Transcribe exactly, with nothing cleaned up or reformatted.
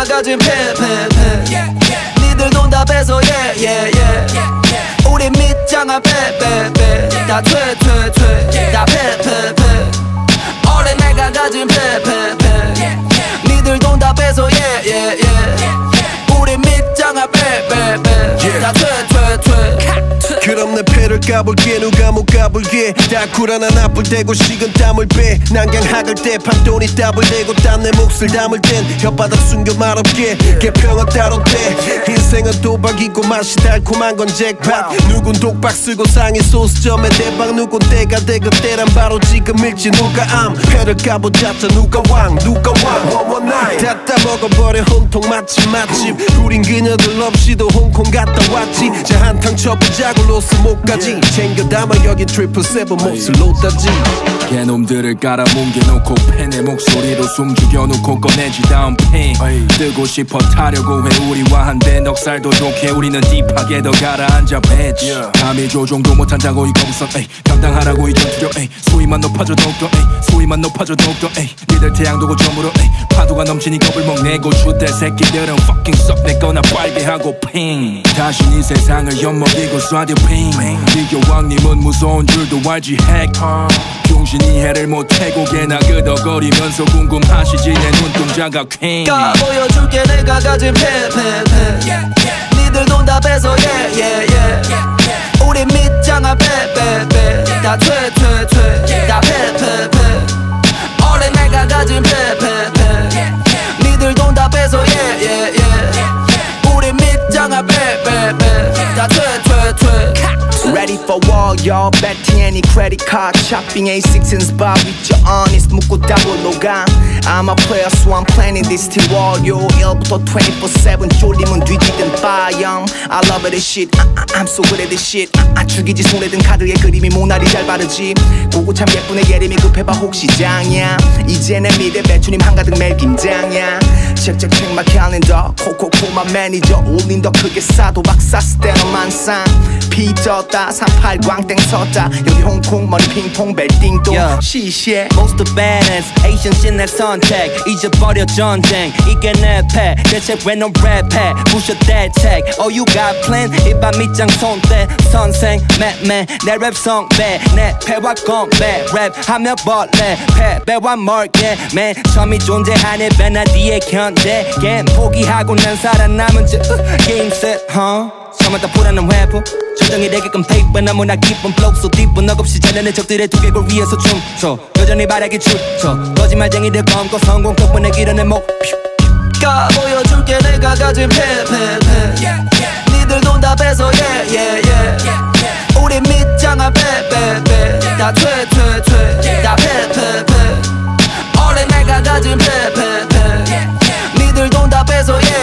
내가 가진 패패패 니들 돈 다 뺏어 yeah yeah yeah 우리 밑장아 빼빼빼 다 퇴퇴퇴 다 패패패 원래 내가 가진 패패패 니들 돈 다 뺏어 yeah yeah yeah 우리 밑장아 빼빼빼 다 퇴퇴퇴 그럼 내 패를 까볼게 누가 못 까불게 다쿨 하나 나쁠 때고 식은 땀을 빼 난강학을 때 판돈이 답을 내고 딴 내 몫을 담을 땐 혓바닥 숨겨 말없게 개평은 따로 돼 인생은 도박이고 맛이 달콤한 건 잭팟 누군 독박 쓰고 상해 소스점에 대박 누군 때가 돼 그때란 바로 지금일지 누가 암 패를 까보자 누가 왕 누가 왕 다 따먹어버려 혼통 맛집 맛집 우린 그녀들 없이도 홍콩 갔다 왔지 자 한탕 쳐보자고 로스 목까지 챙겨 담아 여긴 트리플 세븐 몫을 놓다지 개놈들을 깔아뭉개놓고 팬의 목소리로 숨 죽여놓고 꺼내지 다음 팬 뜨고 싶어 타려고 해 우리와 한데 넉살도 좋게 우리는 딥하게 더 가라앉아 배치 감히 조종도 못한다고 이 거부선 감당하라고 이 전투력 수위만 높아져 더욱더 수위만 높아져 더욱더 니들 태양도고 점으로 파도가 넘치니 겁을 먹내고 주대 새끼들은 fucking 썩내거나 빨개하고 핑 다시 이 세상을 엿먹이고 쏴대 핑 비교 왕님은 무서운 줄도 알지 핵 중신이 해를 못해고 개나 끄덕거리면서 궁금하시지 내 눈동자가 퀸 가 보여줄게 내가 가진 패패패 니들 돈 다 뺏어 yeah yeah yeah 우리 밑장아 빼빼빼 다 퇴퇴퇴 다 패패패 원래 내가 가진 패패패 니들 돈 다 뺏어 yeah yeah yeah 우리 밑장아 빼빼빼 다 퇴퇴퇴 Ready for war, y'all. Betting any credit card, shopping A six and spa with your honest 묻고 double loga. I'm a player, so I'm planning this till war. Yo, 일부터 twenty-four seven 쫄리면 뒤지든 빠염. I love this shit. I, I, I'm so good at this shit. 아, 아, 죽이지 손에 든 카드의 그림이 모나리 잘 바르지. 보고 참 예쁜애 예림이 급해봐 혹시 짱이야. 이제 내 미래 배추님 한가득 멜 김장이야. 책책 check my calendar. 코코코마 매니저 올린 더 크게 싸도 박사 스테너 만상. 피 떴다 삼팔 광땡 섰다 여기 홍콩 머리 핑퐁 벨띵도 시시해 Most of badass Asian 신 내 선택 잊어버려 전쟁 이게 내 패 대체 왜 너 랩해 부셔 대책 Oh you got plan 이밤 밑장 손대 선생 맷맨 내 랩 성배 내 패와 건배 랩하며 벌레 패배와 멀게 맨 처음이 존재하네 배나 뒤에 견제 게임 포기하고 난 살아남은 저 게임 셋 huh? 처음부터 불안한 회부 절정이 되게끔 테이프 너무나 깊은 flow so deep 너 없이 잘려낸 적들의 두개골 위에서 춤춰 여전히 바라기 출처 거짓말쟁이들 검고 성공 덕분에 길어낸 목표 가 보여줄게 내가 가진 패패패 니들 돈 다 뺏어 yeah yeah yeah 우리 밑장아 빼빼빼 다 퇴퇴퇴 다 패패패 원래 내가 가진 패패패 니들 돈 다 뺏어 yeah